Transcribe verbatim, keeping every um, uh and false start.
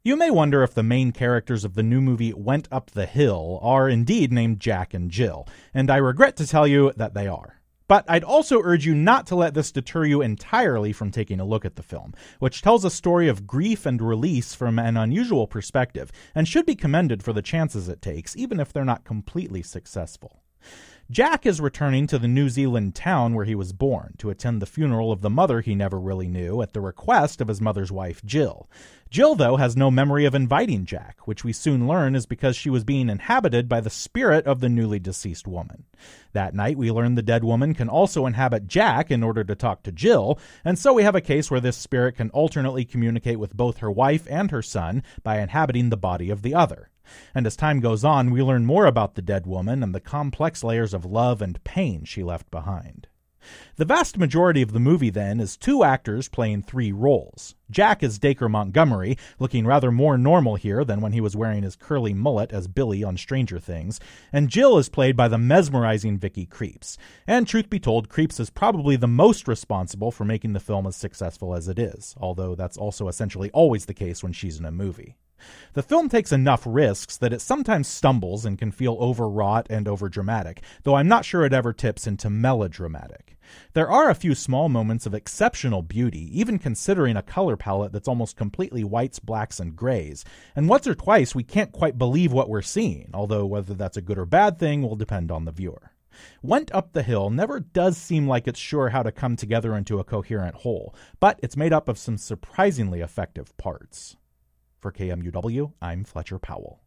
You may wonder if the main characters of the new movie Went Up the Hill are indeed named Jack and Jill, and I regret to tell you that they are. But I'd also urge you not to let this deter you entirely from taking a look at the film, which tells a story of grief and release from an unusual perspective, and should be commended for the chances it takes, even if they're not completely successful. Jack is returning to the New Zealand town where he was born to attend the funeral of the mother he never really knew at the request of his mother's wife, Jill. Jill, though, has no memory of inviting Jack, which we soon learn is because she was being inhabited by the spirit of the newly deceased woman. That night, we learn the dead woman can also inhabit Jack in order to talk to Jill, and so we have a case where this spirit can alternately communicate with both her wife and her son by inhabiting the body of the other. And as time goes on, we learn more about the dead woman and the complex layers of love and pain she left behind. The vast majority of the movie, then, is two actors playing three roles. Jack is Dacre Montgomery, looking rather more normal here than when he was wearing his curly mullet as Billy on Stranger Things, and Jill is played by the mesmerizing Vicky Krieps. And truth be told, Krieps is probably the most responsible for making the film as successful as it is, although that's also essentially always the case when she's in a movie. The film takes enough risks that it sometimes stumbles and can feel overwrought and overdramatic, though I'm not sure it ever tips into melodramatic. There are a few small moments of exceptional beauty, even considering a color palette that's almost completely whites, blacks, and grays, and once or twice we can't quite believe what we're seeing, although whether that's a good or bad thing will depend on the viewer. Went Up the Hill never does seem like it's sure how to come together into a coherent whole, but it's made up of some surprisingly effective parts. For K M U W, I'm Fletcher Powell.